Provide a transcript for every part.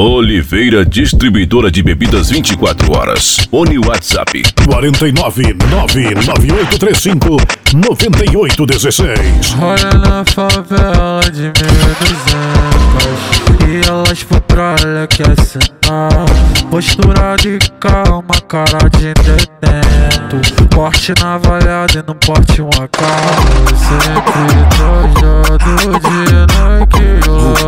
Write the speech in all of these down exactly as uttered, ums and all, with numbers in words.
Oliveira Distribuidora de Bebidas vinte e quatro horas. Fone WhatsApp quarenta e nove, nove nove oito três cinco, nove oito um seis. Olha na favela de mil e duzentos e elas por tralha quer sentar. Postura de calma, cara de detento. Porte navalhado e no porte um A K. Sempre trajado de Nike,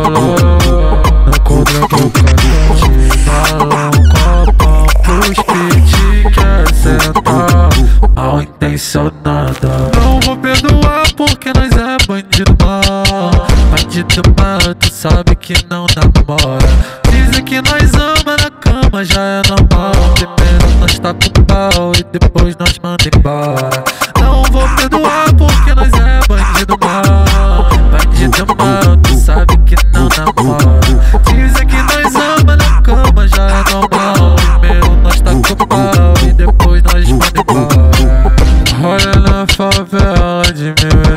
loló. Na contra do cadete, balão, copão, pros pit quer sentar. Mal intencionada. Não vou perdoar porque nós é bandido mal. Bandido mal, tu sabe que não namora. Dizem que nós ama na cama, já é normal. Primeiro nós tá com pau e depois nós manda embora. Não vou perdoar porque nós é bandido mal. Bandido mal, tu sabe que não namora. Dizem que nós ama na cama, já é normal. Primeiro nós tá com pau e depois nós manda embora. Olha na favela de mil e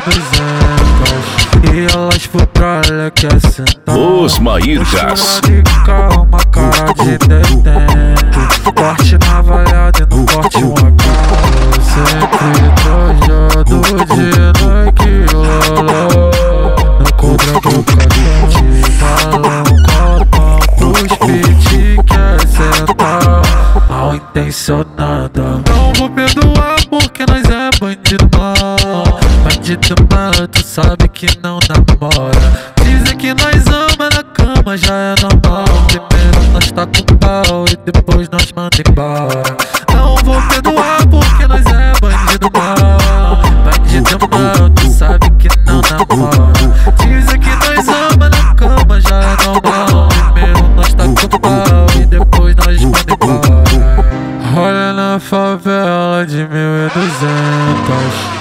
duzentos e elas por tralha quer sentar. Os Maírgas. De calma, cara de detento. Porte navalhado e no porte um A K. Sempre trajado de Nike, loló. Na contra do cadete, balão, copão, pros pit quer sentar. Mal intencionada. Não vou perdoar porque nós é bandido mal. Bandido mal, tu sabe que não namora. Dizem que nós ama na cama, já é normal. Primeiro nós tá com pau e depois nós manda embora. Não vou perdoar porque nós é bandido mal. Bandido mal, tu sabe que não namora. Dizem que nós ama na cama, já é normal. Primeiro nós tá com pau e depois nós manda embora. Olha na favela de mil e duzentos